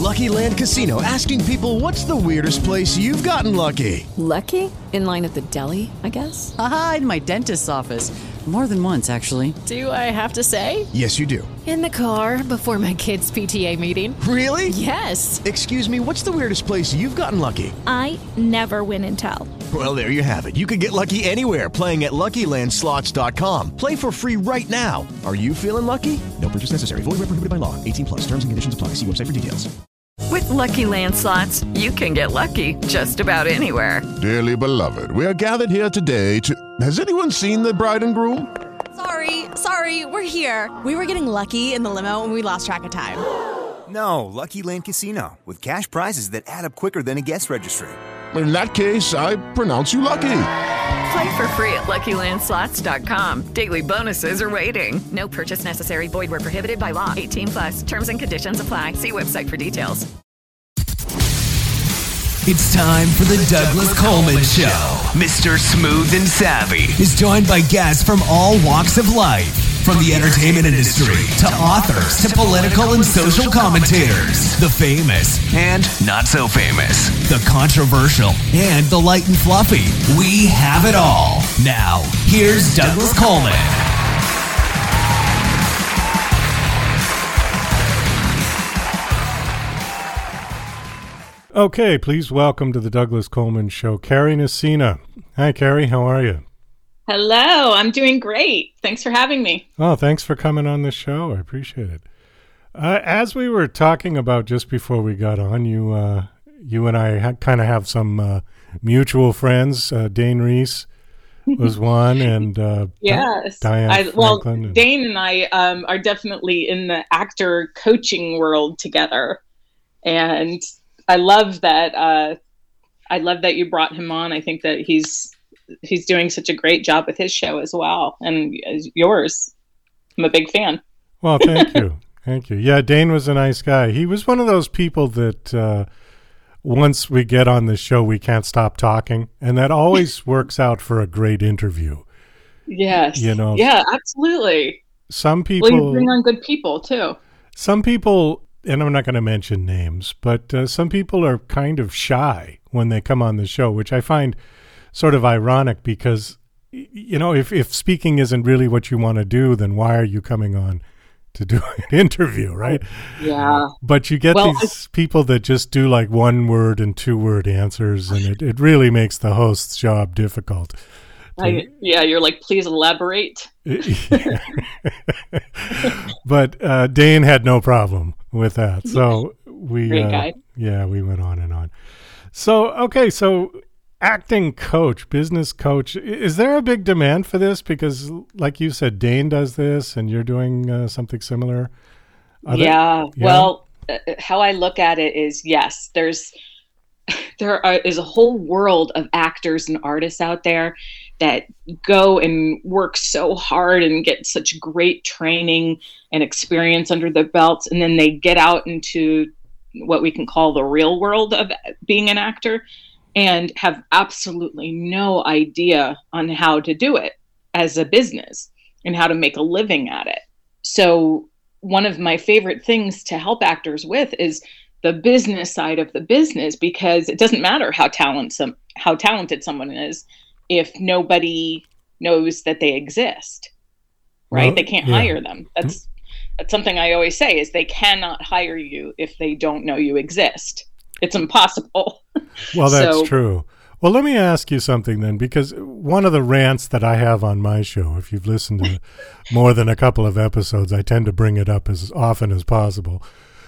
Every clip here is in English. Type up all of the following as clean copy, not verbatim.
Lucky Land Casino, asking people, what's the weirdest place you've gotten lucky? Lucky? In line at the deli, I guess? Aha, in my dentist's office. More than once, actually. Do I have to say? Yes, you do. In the car before my kids' PTA meeting. Really? Yes. Excuse me, what's the weirdest place you've gotten lucky? I never win and tell. Well, there you have it. You can get lucky anywhere, playing at LuckyLandSlots.com. Play for free right now. Are you feeling lucky? No purchase necessary. Void where prohibited by law. 18 plus. Terms and conditions apply. See website for details. With Lucky Land Slots, you can get lucky just about anywhere. Dearly beloved, we are gathered here today to... Has anyone seen the bride and groom? Sorry, we're here. We were getting lucky in the limo and we lost track of time. No, Lucky Land Casino, with cash prizes that add up quicker than a guest registry. In that case, I pronounce you lucky. Play for free at LuckyLandSlots.com. Daily bonuses are waiting. No purchase necessary. Void where prohibited by law. 18 plus. Terms and conditions apply. See website for details. It's time for the Douglas Coleman Show. Mr. Smooth and Savvy is joined by guests from all walks of life. From the entertainment industry to authors to political and social commentators, the famous and not so famous, the controversial and the light and fluffy. We have it all. Now, here's Douglas Coleman. Okay, please welcome to the Douglas Coleman Show, Carrie Nacina. Hi, Carrie. How are you? Hello, I'm doing great. Thanks for having me. Oh, thanks for coming on the show. I appreciate it. As we were talking about just before we got on, you and I kind of have some mutual friends. Dane Reese was one, and yes, Diane Franklin. Dane and I are definitely in the actor coaching world together, and I love that. I love that you brought him on. I think that he's doing such a great job with his show as well, and yours. I'm a big fan. Well, thank you. Thank you. Yeah, Dane was a nice guy. He was one of those people that once we get on the show, we can't stop talking, and that always works out for a great interview. Yes. You know. Yeah, absolutely. Some people... Well, you bring on good people, too. Some people, and I'm not going to mention names, but some people are kind of shy when they come on the show, which I find sort of ironic because, you know, if speaking isn't really what you want to do, then why are you coming on to do an interview, right? Yeah. But you get these people that just do like 1-word and 2-word answers, and it really makes the host's job difficult. You're like, please elaborate. But Dane had no problem with that. So Great guy. we went on and on. So, okay, so acting coach, business coach, is there a big demand for this? Because like you said, Dane does this and you're doing something similar. Well, how I look at it is, yes, there is a whole world of actors and artists out there that go and work so hard and get such great training and experience under their belts. And then they get out into what we can call the real world of being an actor and have absolutely no idea on how to do it as a business and how to make a living at it. So one of my favorite things to help actors with is the business side of the business, because it doesn't matter how talented someone is if nobody knows that they exist, right? Well, they can't hire them. That's something I always say is they cannot hire you if they don't know you exist. It's impossible. Well, that's true. Well, let me ask you something then, because one of the rants that I have on my show, if you've listened to more than a couple of episodes, I tend to bring it up as often as possible,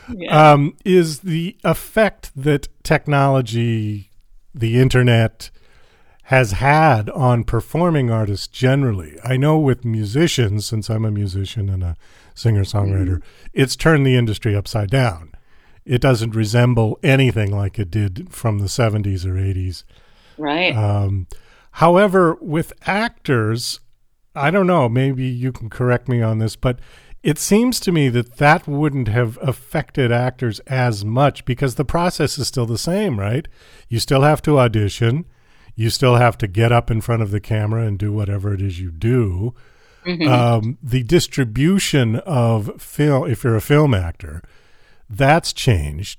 is the effect that technology, the internet, has had on performing artists generally. I know with musicians, since I'm a musician and a singer-songwriter, it's turned the industry upside down. It doesn't resemble anything like it did from the 70s or 80s. Right. However, with actors, I don't know, maybe you can correct me on this, but it seems to me that wouldn't have affected actors as much because the process is still the same, right? You still have to audition. You still have to get up in front of the camera and do whatever it is you do. Mm-hmm. The distribution of film, if you're a film actor, that's changed.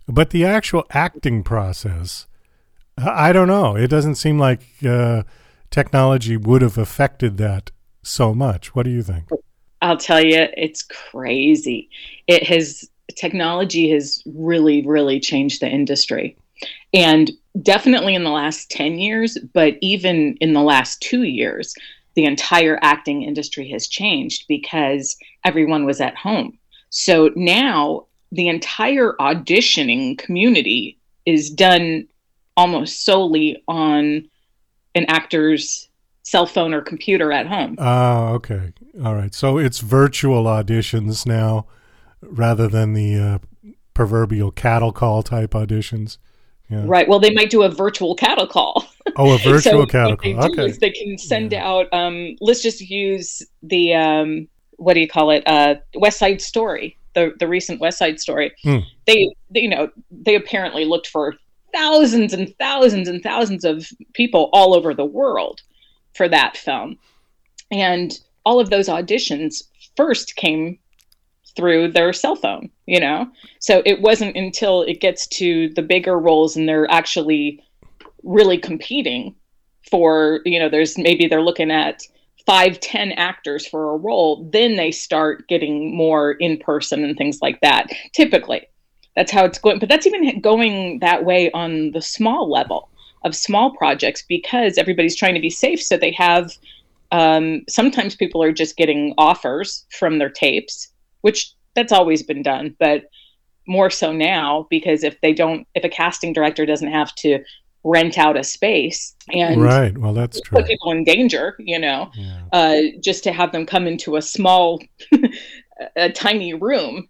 But the actual acting process, I don't know. It doesn't seem like technology would have affected that so much. What do you think? I'll tell you, it's crazy. Technology has really, really changed the industry. And definitely in the last 10 years, but even in the last 2 years, the entire acting industry has changed because everyone was at home. So now the entire auditioning community is done almost solely on an actor's cell phone or computer at home. Oh, okay. All right. So it's virtual auditions now rather than the proverbial cattle call type auditions. Yeah. Right. Well, they might do a virtual cattle call. Oh, a virtual cattle call. What they do is they can send out, let's just use the, what do you call it? West Side Story, the recent West Side Story. They apparently looked for thousands and thousands and thousands of people all over the world for that film. And all of those auditions first came through their cell phone, So it wasn't until it gets to the bigger roles and they're actually really competing for, they're looking at 5-10 actors for a role, then they start getting more in person and things like that. Typically, that's how it's going. But that's even going that way on the small level of small projects because everybody's trying to be safe. So they have, sometimes people are just getting offers from their tapes, which that's always been done, but more so now because if a casting director doesn't have to rent out a space and right, well, that's true. Put people in danger, just to have them come into a small, a tiny room,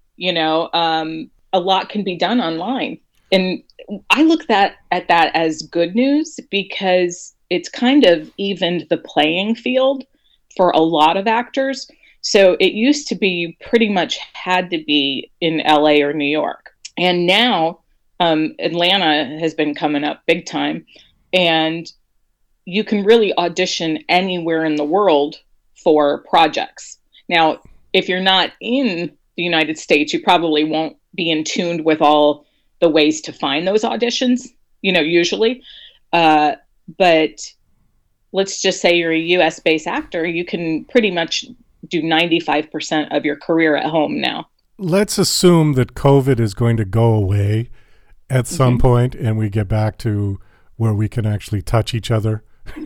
a lot can be done online. And I look at that as good news because it's kind of evened the playing field for a lot of actors. So it used to be pretty much had to be in LA or New York. And now Atlanta has been coming up big time. And you can really audition anywhere in the world for projects. Now, if you're not in the United States, you probably won't be in tune with all the ways to find those auditions, usually. But let's just say you're a US-based actor, you can pretty much do 95% of your career at home now. Let's assume that COVID is going to go away at some point and we get back to where we can actually touch each other.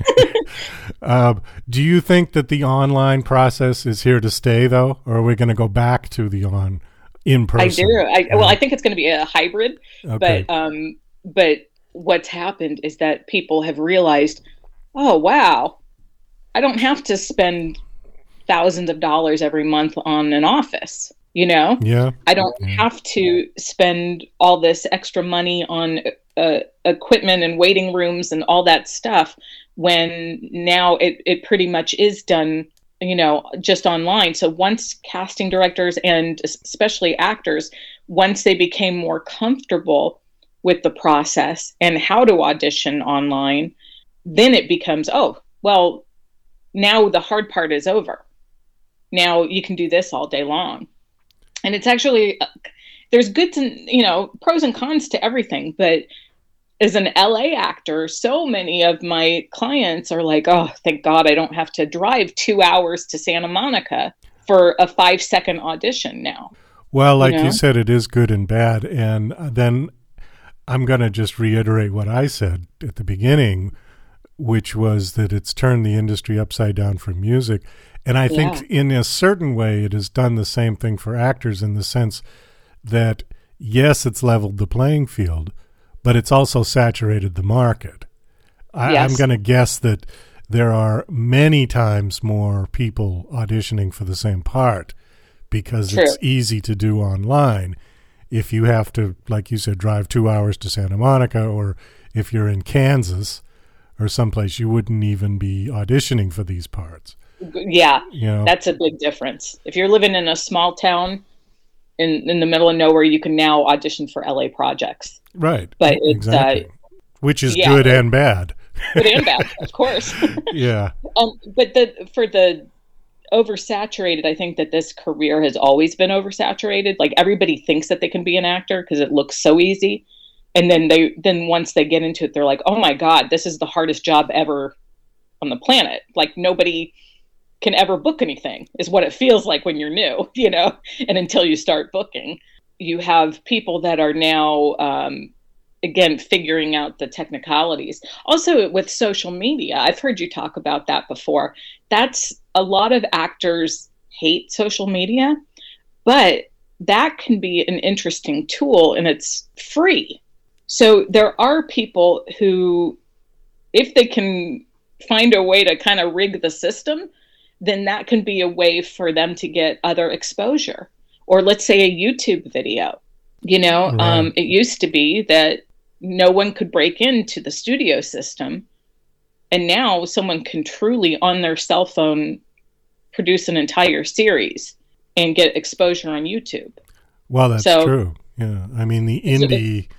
Do you think that the online process is here to stay, though, or are we going to go back to the in-person? I do. Well, I think it's going to be a hybrid, okay. But what's happened is that people have realized, oh, wow, I don't have to spend thousands of dollars every month on an office, Yeah. I don't have to spend all this extra money on equipment and waiting rooms and all that stuff when now it pretty much is done, just online. So once casting directors and especially actors, once they became more comfortable with the process and how to audition online, then it becomes, oh, well, now the hard part is over. Now you can do this all day long. And it's actually, there's good to, pros and cons to everything. But as an LA actor, so many of my clients are like, oh, thank God I don't have to drive 2 hours to Santa Monica for a 5-second audition now. Well, like you said, it is good and bad. And then I'm going to just reiterate what I said at the beginning, which was that it's turned the industry upside down for music. And I think in a certain way it has done the same thing for actors in the sense that, yes, it's leveled the playing field, but it's also saturated the market. I'm going to guess that there are many times more people auditioning for the same part because it's easy to do online. If you have to, like you said, drive 2 hours to Santa Monica, or if you're in Kansas or someplace, you wouldn't even be auditioning for these parts. Yeah, that's a big difference. If you're living in a small town in the middle of nowhere, you can now audition for LA projects. Right. But it's, exactly. Which is good and bad. Good and bad, of course. Yeah. But for the oversaturated. I think that this career has always been oversaturated. Like everybody thinks that they can be an actor because it looks so easy. And then once they get into it, they're like, oh my God, this is the hardest job ever on the planet. Like nobody can ever book anything is what it feels like when you're new, you know, and until you start booking. You have people that are now, again, figuring out the technicalities. Also with social media, I've heard you talk about that before. That's a lot of actors hate social media, but that can be an interesting tool and it's free. So there are people who, if they can find a way to kind of rig the system, then that can be a way for them to get other exposure. Or let's say a YouTube video, you know, right. It used to be that no one could break into the studio system. And now someone can truly on their cell phone produce an entire series and get exposure on YouTube. Well, that's true. Yeah. I mean, the indie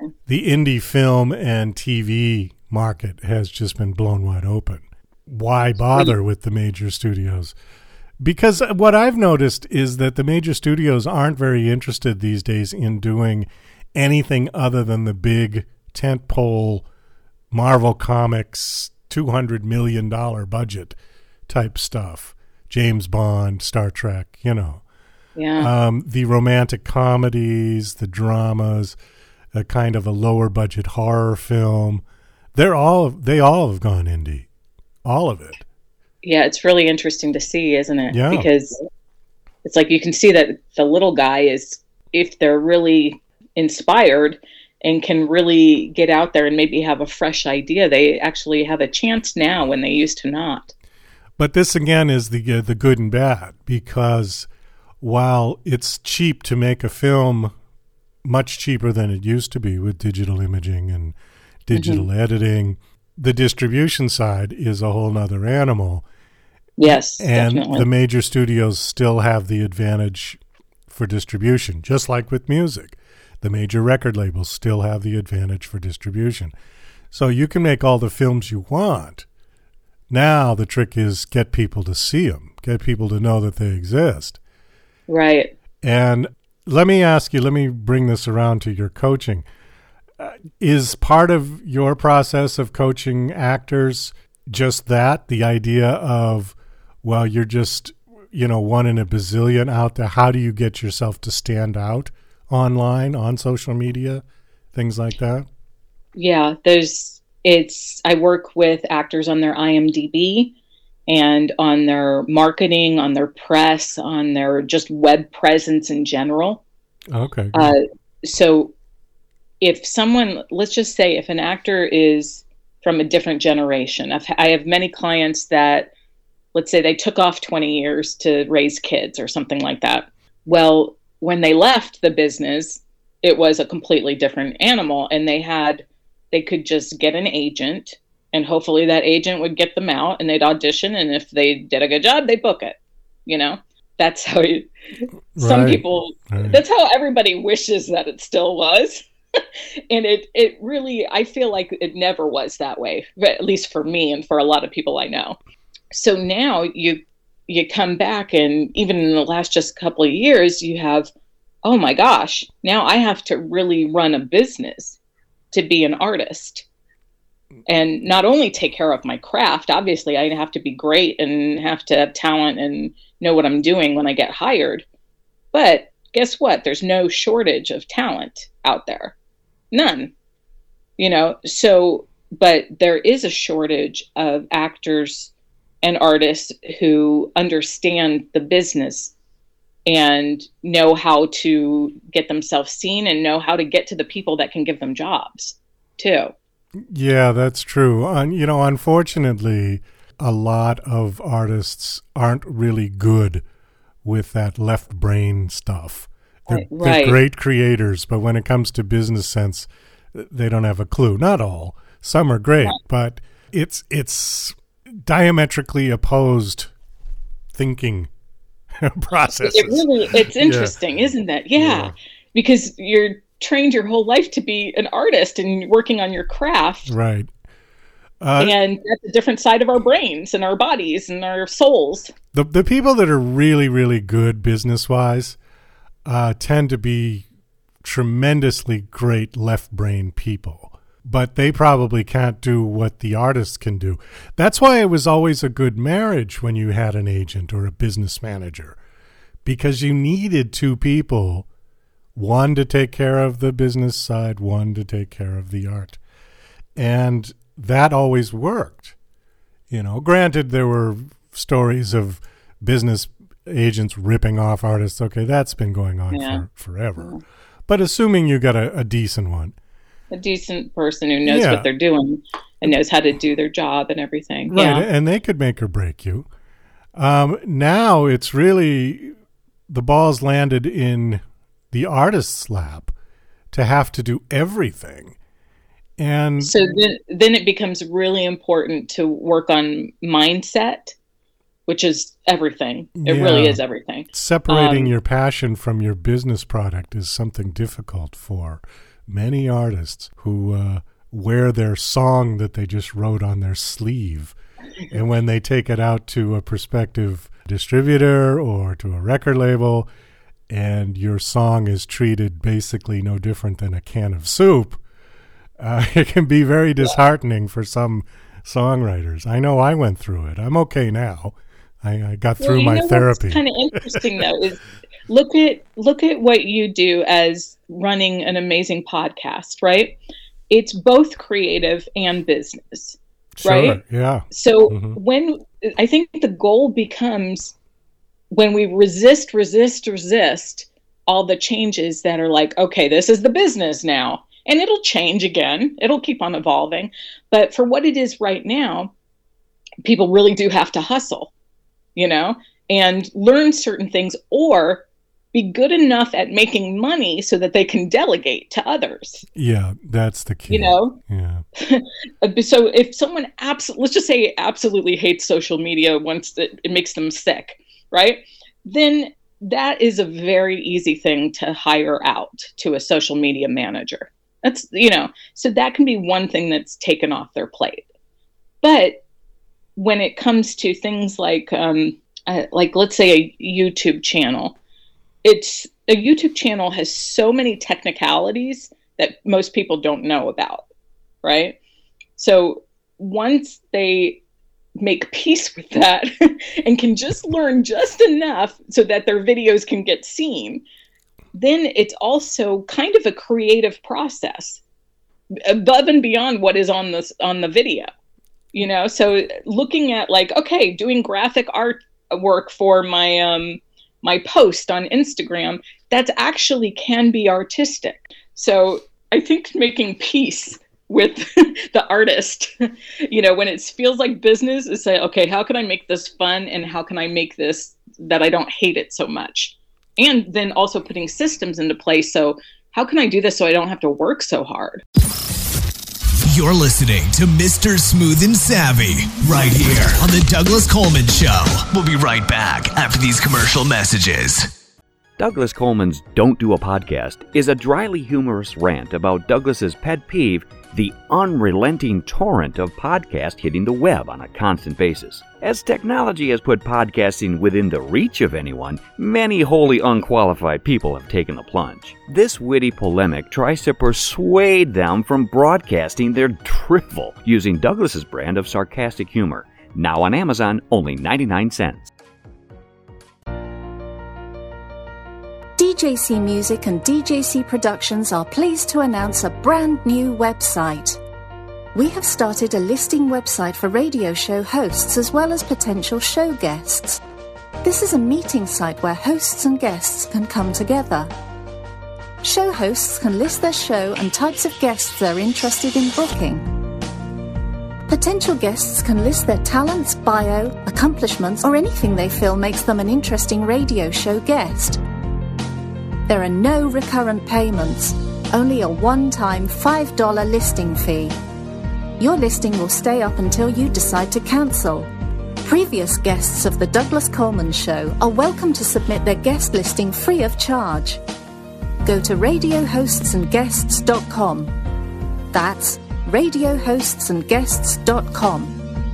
film and TV market has just been blown wide open. Why bother with the major studios? Because what I've noticed is that the major studios aren't very interested these days in doing anything other than the big tentpole Marvel Comics $200 million budget type stuff. James Bond, Star Trek, you know. Yeah. The romantic comedies, the dramas, a kind of a lower budget horror film. They all have gone indie. All of it. Yeah, it's really interesting to see, isn't it? Yeah. Because it's like you can see that the little guy is, if they're really inspired and can really get out there and maybe have a fresh idea, they actually have a chance now when they used to not. But this, again, is the good and bad, because while it's cheap to make a film, much cheaper than it used to be with digital imaging and digital editing, the distribution side is a whole nother animal. Yes, and definitely. The major studios still have the advantage for distribution, just like with music. The major record labels still have the advantage for distribution. So you can make all the films you want. Now the trick is get people to see them, get people to know that they exist. Right. And let me bring this around to your coaching. Is part of your process of coaching actors just that, the idea of, well, you're just, you know, one in a bazillion out there. How do you get yourself to stand out online, on social media, things like that? Yeah, I work with actors on their IMDb and on their marketing, on their press, on their just web presence in general. Okay. So if someone, let's just say if an actor is from a different generation, I have many clients that, let's say they took off 20 years to raise kids or something like that. Well, when they left the business, it was a completely different animal, and they could just get an agent, and hopefully that agent would get them out and they'd audition. And if they did a good job, they book it, you know? That's how some people, that's how everybody wishes that it still was. And it really, I feel like it never was that way, at least for me and for a lot of people I know. So now you come back, and even in the last just couple of years, you have, oh my gosh, now I have to really run a business to be an artist. And not only take care of my craft, obviously I have to be great and have to have talent and know what I'm doing when I get hired. But guess what? There's no shortage of talent out there. None. You know, so, but there is a shortage of actors and artists who understand the business and know how to get themselves seen and know how to get to the people that can give them jobs too. Yeah, that's true. Unfortunately, a lot of artists aren't really good with that left brain stuff. They're great creators, but when it comes to business sense, they don't have a clue. Not all. Some are great, but it's diametrically opposed thinking processes. It's interesting, isn't it? Yeah. Because you're trained your whole life to be an artist and working on your craft. Right. And that's a different side of our brains and our bodies and our souls. The people that are really, really good business-wise tend to be tremendously great left-brain people. But they probably can't do what the artists can do. That's why it was always a good marriage when you had an agent or a business manager. Because you needed two people, one to take care of the business side, one to take care of the art. And that always worked. You know, granted, there were stories of business agents ripping off artists. Okay, that's been going on for forever. Yeah. But assuming you got a decent one. A decent person who knows what they're doing and knows how to do their job and everything. Right, yeah. And they could make or break you. Now it's really... the ball's landed in the artist's lap to have to do everything. And so then it becomes really important to work on mindset, which is everything. It really is everything. Separating your passion from your business product is something difficult for many artists who wear their song that they just wrote on their sleeve. And when they take it out to a prospective distributor or to a record label, and your song is treated basically no different than a can of soup, it can be very disheartening for some songwriters. I know I went through it. I'm okay now. I got through my therapy. What's kind of interesting though is look at what you do as running an amazing podcast, right? It's both creative and business. Sure, right? Yeah. So when I think the goal becomes when we resist all the changes that are like, okay, this is the business now, and it'll change again. It'll keep on evolving. But for what it is right now, people really do have to hustle, you know, and learn certain things or be good enough at making money so that they can delegate to others. Yeah, that's the key. You know? Yeah. So if someone let's just say absolutely hates social media once it makes them sick, right? Then that is a very easy thing to hire out to a social media manager. That's, you know, so that can be one thing that's taken off their plate. But when it comes to things like let's say a YouTube channel, a YouTube channel has so many technicalities that most people don't know about, right? So once they make peace with that and can just learn just enough so that their videos can get seen, then it's also kind of a creative process above and beyond what is on the video, you know? So looking at like, okay, doing graphic art work for my post on Instagram, that's actually can be artistic. So I think making peace with the artist, you know, when it feels like business, is say, okay, how can I make this fun and how can I make this that I don't hate it so much? And then also putting systems into place. So how can I do this so I don't have to work so hard? You're listening to Mr. Smooth and Savvy right here on the Douglas Coleman Show. We'll be right back after these commercial messages. Douglas Coleman's Don't Do a Podcast is a dryly humorous rant about Douglas's pet peeve, the unrelenting torrent of podcasts hitting the web on a constant basis. As technology has put podcasting within the reach of anyone, many wholly unqualified people have taken the plunge. This witty polemic tries to persuade them from broadcasting their drivel using Douglas's brand of sarcastic humor. Now on Amazon, only 99 cents. DJC Music and DJC Productions are pleased to announce a brand new website. We have started a listing website for radio show hosts as well as potential show guests. This is a meeting site where hosts and guests can come together. Show hosts can list their show and types of guests they're interested in booking. Potential guests can list their talents, bio, accomplishments, or anything they feel makes them an interesting radio show guest. There are no recurrent payments, only a one-time $5 listing fee. Your listing will stay up until you decide to cancel. Previous guests of The Douglas Coleman Show are welcome to submit their guest listing free of charge. Go to radiohostsandguests.com. That's radiohostsandguests.com.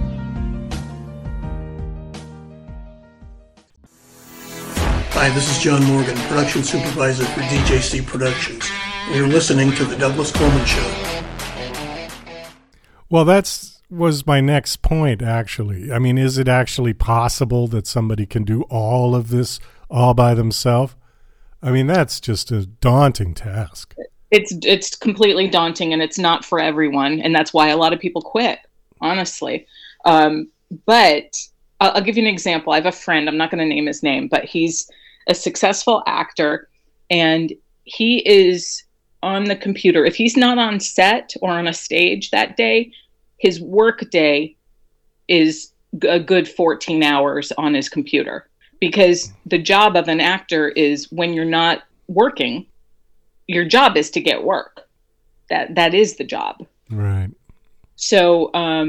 Hi, this is John Morgan, production supervisor for DJC Productions, and you're listening to The Douglas Coleman Show. Well, was my next point, actually. I mean, is it actually possible that somebody can do all of this all by themselves? I mean, that's just a daunting task. It's completely daunting, and it's not for everyone, and that's why a lot of people quit, honestly. But I'll give you an example. I have a friend, I'm not going to name his name, but he's a successful actor, and he is on the computer. If he's not on set or on a stage that day, his work day is a good 14 hours on his computer, because the job of an actor is, when you're not working, your job is to get work. That is the job. Right. So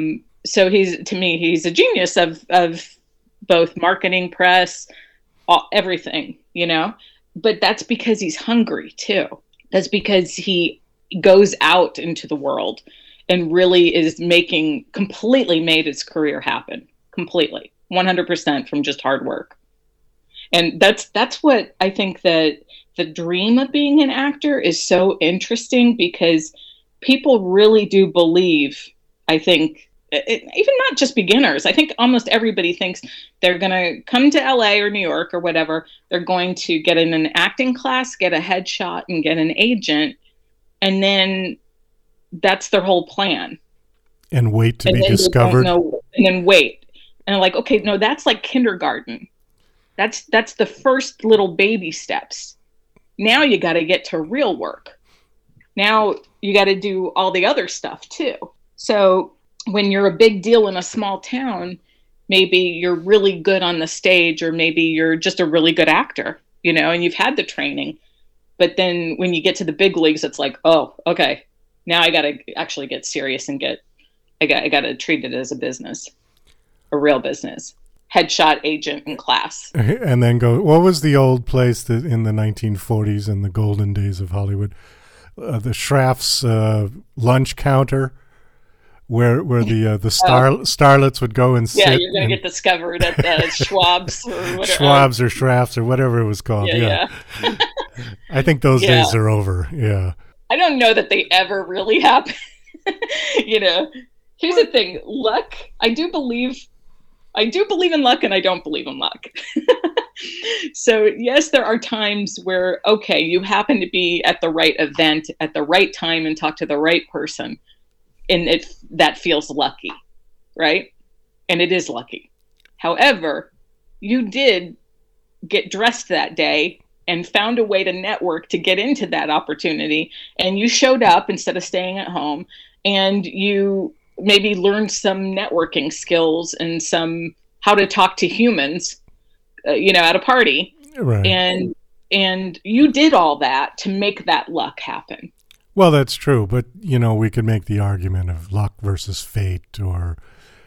he's a genius of both marketing, press, everything, but that's because he's hungry too. That's because he goes out into the world and really is completely made his career happen, completely, 100% from just hard work. And that's what I think that the dream of being an actor is so interesting, because people really do believe, I think, even not just beginners, I think almost everybody thinks they're going to come to LA or New York or whatever. They're going to get in an acting class, get a headshot, and get an agent. And then that's their whole plan. And wait to be discovered. And then wait. And I'm like, okay, no, that's like kindergarten. That's the first little baby steps. Now you got to get to real work. Now you got to do all the other stuff too. So when you're a big deal in a small town, maybe you're really good on the stage, or maybe you're just a really good actor, and you've had the training. But then when you get to the big leagues, it's like, oh, okay, now I got to actually get serious and I got to treat it as a business, a real business. Headshot, agent, and class. And then what was the old place that in the 1940s and the golden days of Hollywood? The Schraff's lunch counter, where the starlets would go and sit. Yeah, you're going to get discovered at the Schwab's or whatever. Schwab's or Schraff's or whatever it was called. Yeah. I think those days are over. Yeah. I don't know that they ever really happen. Here's the thing. Luck, I do believe in luck, and I don't believe in luck. So yes, there are times where, okay, you happen to be at the right event at the right time and talk to the right person, and that feels lucky, right? And it is lucky. However, you did get dressed that day and found a way to network to get into that opportunity, and you showed up instead of staying at home, and you maybe learned some networking skills and some how to talk to humans, at a party. Right. And you did all that to make that luck happen. Well, that's true. But, we could make the argument of luck versus fate, or,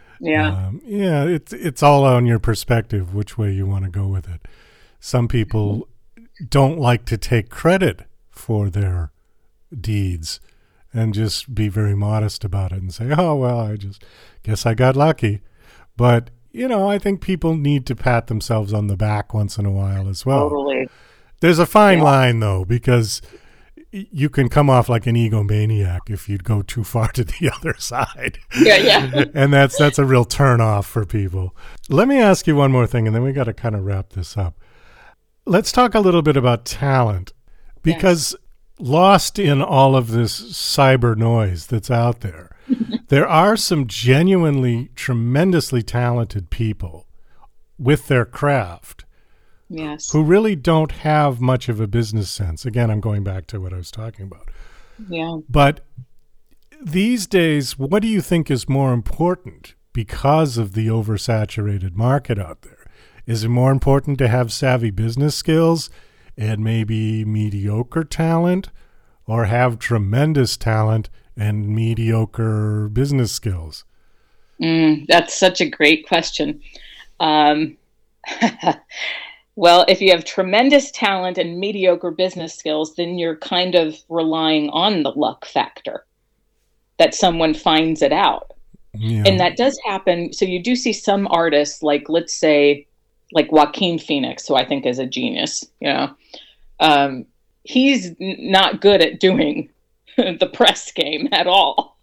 it's all on your perspective, which way you want to go with it. Some people don't like to take credit for their deeds and just be very modest about it and say, oh, well, I just guess I got lucky. But, I think people need to pat themselves on the back once in a while as well. Totally. There's a fine line, though, because you can come off like an egomaniac if you'd go too far to the other side. Yeah. And that's a real turn off for people. Let me ask you one more thing, and then we got to kind of wrap this up. Let's talk a little bit about talent, because lost in all of this cyber noise that's out there, there are some genuinely tremendously talented people with their craft who really don't have much of a business sense. Again, I'm going back to what I was talking about. Yeah. But these days, what do you think is more important because of the oversaturated market out there? Is it more important to have savvy business skills and maybe mediocre talent, or have tremendous talent and mediocre business skills? That's such a great question. Well, if you have tremendous talent and mediocre business skills, then you're kind of relying on the luck factor. that someone finds it out. Yeah. And that does happen. So you do see some artists, like, let's say, like Joaquin Phoenix, who I think is a genius, he's not good at doing the press game at all,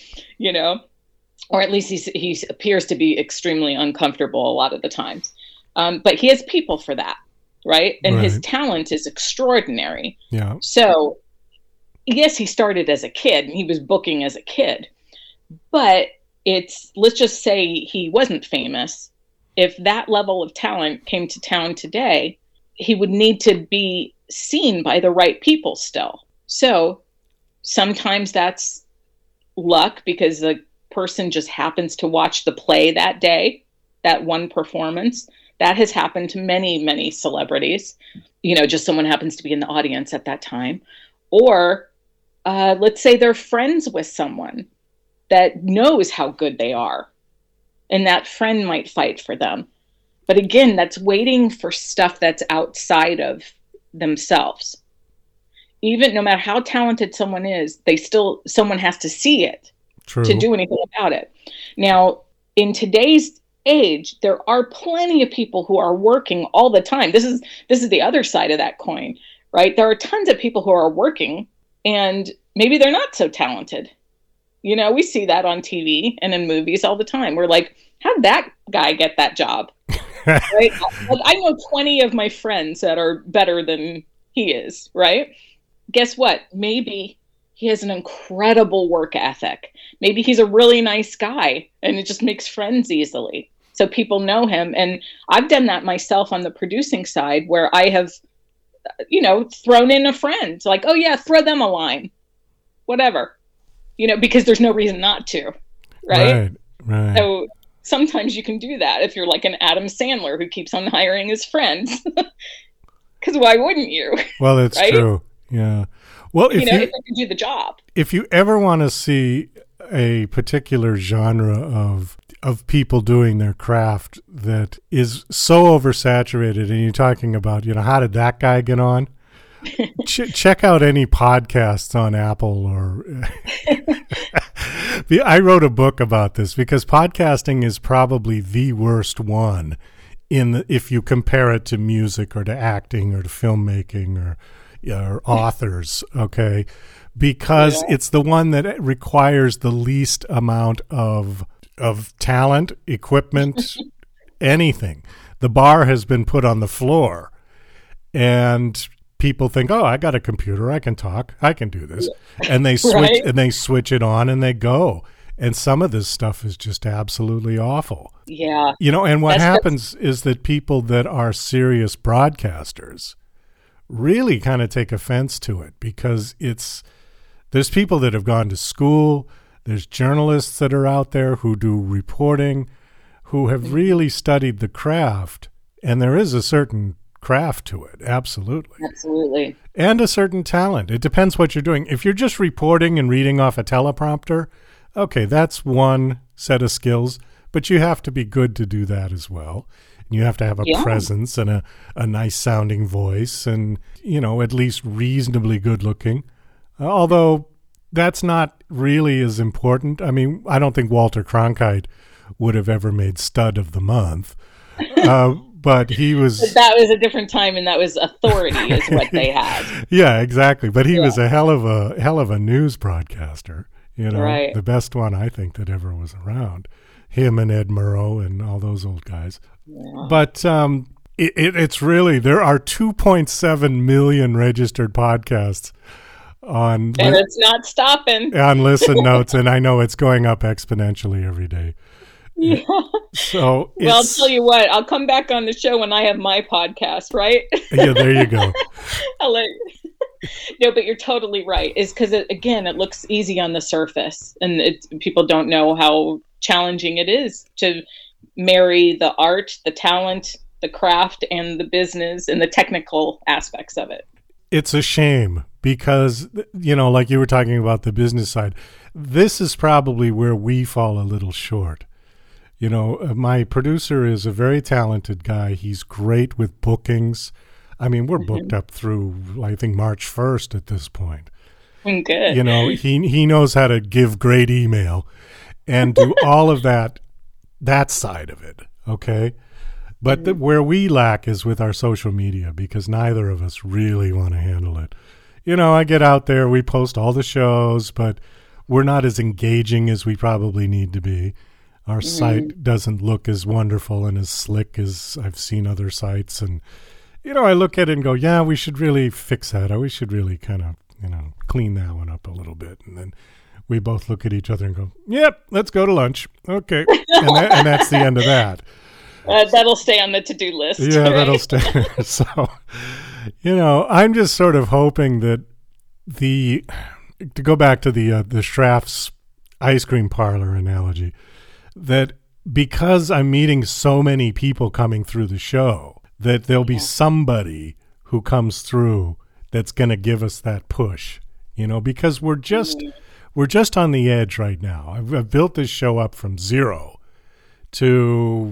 or at least he appears to be extremely uncomfortable a lot of the times. But he has people for that, right? And his talent is extraordinary. Yeah. So, yes, he started as a kid and he was booking as a kid, but let's just say he wasn't famous. If that level of talent came to town today, he would need to be seen by the right people still. So sometimes that's luck because the person just happens to watch the play that day, that one performance. That has happened to many, many celebrities. Just someone happens to be in the audience at that time. Or let's say they're friends with someone that knows how good they are, and that friend might fight for them. But again, that's waiting for stuff that's outside of themselves. Even no matter how talented someone is, someone has to see it to do anything about it. Now, in today's age, there are plenty of people who are working all the time. This is the other side of that coin, right? There are tons of people who are working and maybe they're not so talented. We see that on TV and in movies all the time. We're like, how'd that guy get that job? Right? I know 20 of my friends that are better than he is, right? Guess what? Maybe he has an incredible work ethic. Maybe he's a really nice guy and it just makes friends easily. So people know him. And I've done that myself on the producing side where I have, thrown in a friend. Like, oh yeah, throw them a line. Whatever. Because there's no reason not to, right? Right. So sometimes you can do that if you're like an Adam Sandler who keeps on hiring his friends. Because why wouldn't you? Well, it's right? true. Yeah. Well, if they can do the job. If you ever want to see a particular genre of people doing their craft that is so oversaturated, and you're talking about, how did that guy get on? Check out any podcasts on Apple or I wrote a book about this because podcasting is probably the worst one if you compare it to music or to acting or to filmmaking or authors, okay? Because it's the one that requires the least amount of talent, equipment, anything. The bar has been put on the floor and people think, oh, I got a computer, I can talk, I can do this. And they switch and they switch it on and they go. And some of this stuff is just absolutely awful. Yeah. And what happens is that people that are serious broadcasters really kind of take offense to it because there's people that have gone to school, there's journalists that are out there who do reporting, who have really studied the craft, and there is a certain craft to it, absolutely, and a certain talent. It depends what you're doing. If you're just reporting and reading off a teleprompter, okay, that's one set of skills, but you have to be good to do that as well. And you have to have a presence and a nice sounding voice and, at least reasonably good looking, although that's not really as important. I mean, I don't think Walter Cronkite would have ever made Stud of the Month. But he was... But that was a different time, and that was authority is what they had. Yeah, exactly. But he was a hell of a news broadcaster. Right. The best one I think that ever was around. Him and Ed Murrow and all those old guys. Yeah. But it's really, there are 2.7 million registered podcasts on... And it's not stopping. On Listen Notes, and I know it's going up exponentially every day. Yeah. So well, I'll tell you what, I'll come back on the show when I have my podcast, right? Yeah, there you go. I'll let you. No, but you're totally right. Is because it looks easy on the surface, and people don't know how challenging it is to marry the art, the talent, the craft, and the business and the technical aspects of it. It's a shame because, like you were talking about the business side, this is probably where we fall a little short. My producer is a very talented guy. He's great with bookings. I mean, we're booked up through, I think, March 1st at this point. Good. You know, he knows how to give great email and do all of that side of it, okay? But where we lack is with our social media, because neither of us really want to handle it. You know, I get out there, we post all the shows, but we're not as engaging as we probably need to be. Our site doesn't look as wonderful and as slick as I've seen other sites. And, you know, I look at it and go, yeah, we should really fix that. Or we should really kind of, you know, clean that one up a little bit. And then we both look at each other and go, yep, let's go to lunch. Okay. And that's the end of that. That'll stay on the to-do list. Yeah, right? That'll stay. So, you know, I'm just sort of hoping that to go back to the Schrafft's ice cream parlor analogy, that because I'm meeting so many people coming through the show, that there'll be somebody who comes through that's going to give us that push, you know, because we're just on the edge right now. I've built this show up from 0 to,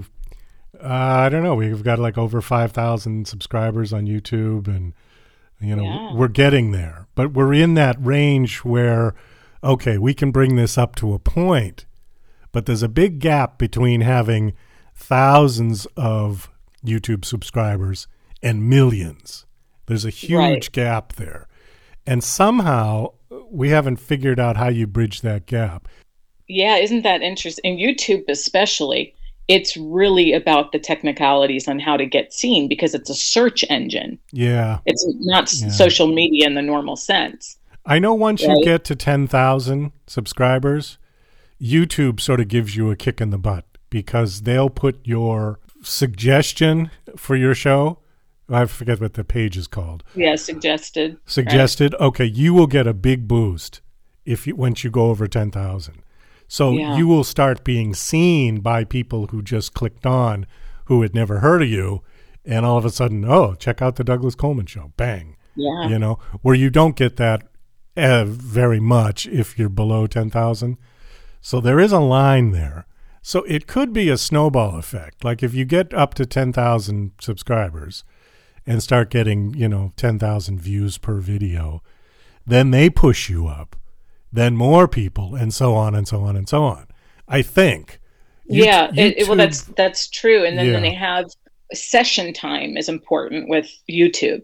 I don't know, we've got like over 5,000 subscribers on YouTube, and, you know, we're getting there. But we're in that range where, okay, we can bring this up to a point, but there's a big gap between having thousands of YouTube subscribers and millions. There's a huge gap there. And somehow we haven't figured out how you bridge that gap. Yeah, isn't that interesting? YouTube especially, it's really about the technicalities on how to get seen, because it's a search engine. Yeah. It's not social media in the normal sense. I know once you get to 10,000 subscribers, YouTube sort of gives you a kick in the butt, because they'll put your suggestion for your show. I forget what the page is called. Yeah, suggested. Suggested. Right. Okay, you will get a big boost once you go over 10,000. So you will start being seen by people who just clicked on, who had never heard of you, and all of a sudden, oh, check out the Douglas Coleman Show. Bang. Yeah. You know, where you don't get that very much if you're below 10,000. So there is a line there. So it could be a snowball effect. Like if you get up to 10,000 subscribers and start getting, 10,000 views per video, then they push you up, then more people, and so on and so on and so on. I think. YouTube, that's true. And then they have session time is important with YouTube.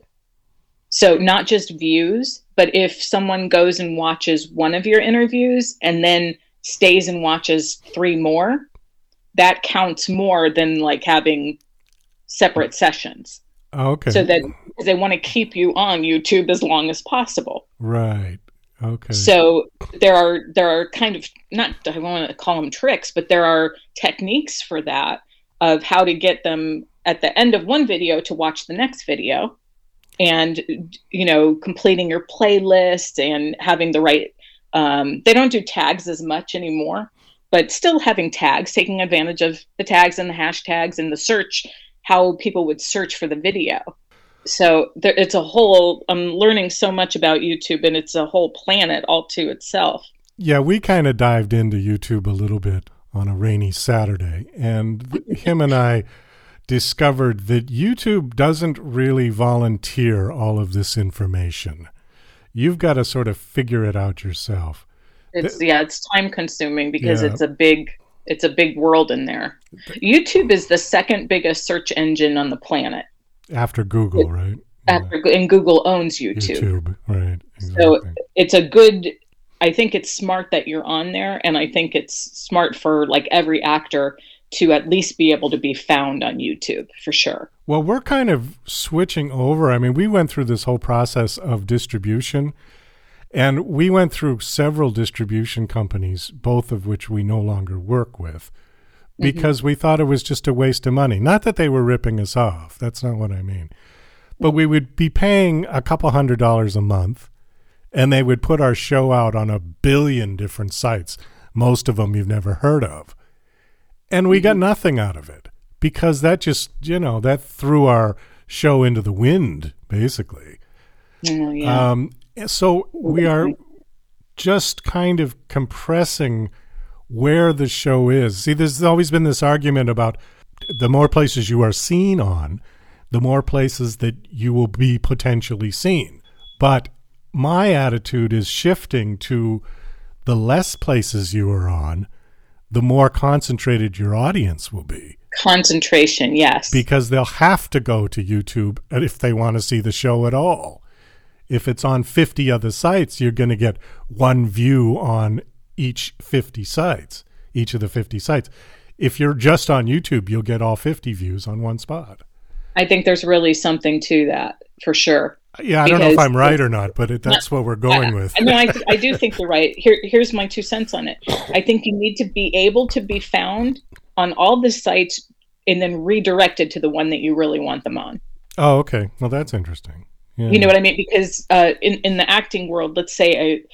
So not just views, but if someone goes and watches one of your interviews and then stays and watches 3 more, that counts more than like having separate sessions. Okay. So that they want to keep you on YouTube as long as possible. Right. Okay. So there are kind of, not, I don't want to call them tricks, but there are techniques for that, of how to get them at the end of one video to watch the next video, and, completing your playlist and having the right, they don't do tags as much anymore, but still having tags, taking advantage of the tags and the hashtags and the search, how people would search for the video. So it's a whole, I'm learning so much about YouTube, and it's a whole planet all to itself. Yeah, we kind of dived into YouTube a little bit on a rainy Saturday, and him and I discovered that YouTube doesn't really volunteer all of this information. You've got to sort of figure it out yourself. It's time consuming, because it's a big world in there. YouTube is the second biggest search engine on the planet. After Google, right? And Google owns YouTube. Right. Exactly. So it's a good, I think it's smart that you're on there, and I think it's smart for like every actor to at least be able to be found on YouTube, for sure. Well, we're kind of switching over. I mean, we went through this whole process of distribution, and we went through several distribution companies, both of which we no longer work with, because we thought it was just a waste of money. Not that they were ripping us off. That's not what I mean. But we would be paying a couple $100 a month, and they would put our show out on 1 billion different sites, most of them you've never heard of. And we got nothing out of it, because that just, that threw our show into the wind, basically. So we are just kind of compressing where the show is. See, there's always been this argument about the more places you are seen on, the more places that you will be potentially seen. But my attitude is shifting to the less places you are on, the more concentrated your audience will be. Concentration, yes. Because they'll have to go to YouTube if they want to see the show at all. If it's on 50 other sites, you're going to get one view on each of the 50 sites. If you're just on YouTube, you'll get all 50 views on one spot. I think there's really something to that, for sure. Yeah, I don't know if I'm right or not, but that's what we're going with. No, I do think you're right. Here's my 2 cents on it. I think you need to be able to be found on all the sites and then redirected to the one that you really want them on. Oh, okay. Well, that's interesting. Yeah. You know what I mean? Because in the acting world, let's say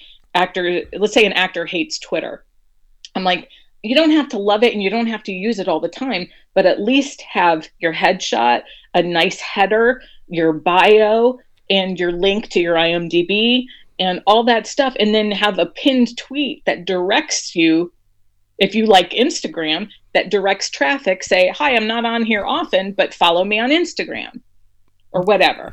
an actor hates Twitter. I'm like, you don't have to love it and you don't have to use it all the time, but at least have your headshot, a nice header, your bio, and your link to your IMDb and all that stuff. And then have a pinned tweet that directs you, if you like Instagram, that directs traffic, say, hi, I'm not on here often, but follow me on Instagram or whatever,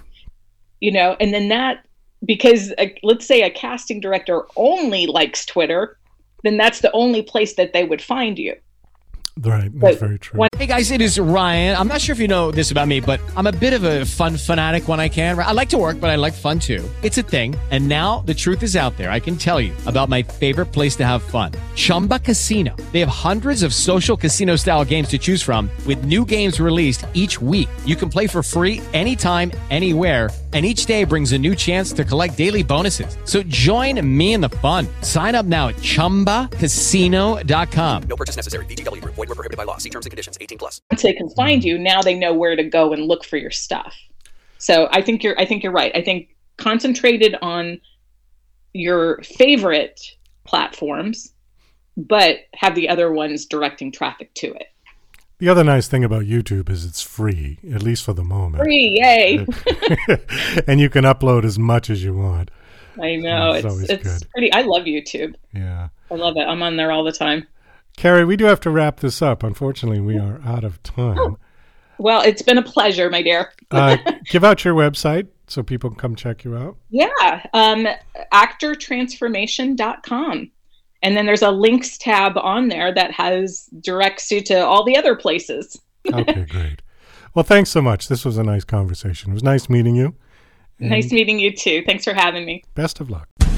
and then that, because let's say a casting director only likes Twitter, then that's the only place that they would find you. Right, that's very true. Hey guys, it is Ryan. I'm not sure if you know this about me, but I'm a bit of a fun fanatic when I can. I like to work, but I like fun too. It's a thing. And now the truth is out there. I can tell you about my favorite place to have fun. Chumba Casino. They have hundreds of social casino style games to choose from with new games released each week. You can play for free anytime, anywhere. And each day brings a new chance to collect daily bonuses. So join me in the fun. Sign up now at ChumbaCasino.com. No purchase necessary. VGW Group. Void where prohibited by law. See terms and conditions. 18+. Once they can find you, now they know where to go and look for your stuff. So I think you're right. I think concentrated on your favorite platforms, but have the other ones directing traffic to it. The other nice thing about YouTube is it's free, at least for the moment. Free, yay! And you can upload as much as you want. I know. It's good. Pretty. I love YouTube. Yeah. I love it. I'm on there all the time. Carrie, we do have to wrap this up. Unfortunately, we are out of time. Oh. Well, it's been a pleasure, my dear. Give out your website so people can come check you out. Yeah. actortransformation.com. And then there's a links tab on there that directs you to all the other places. Okay, great. Well, thanks so much. This was a nice conversation. It was nice meeting you. Nice meeting you too. Thanks for having me. Best of luck.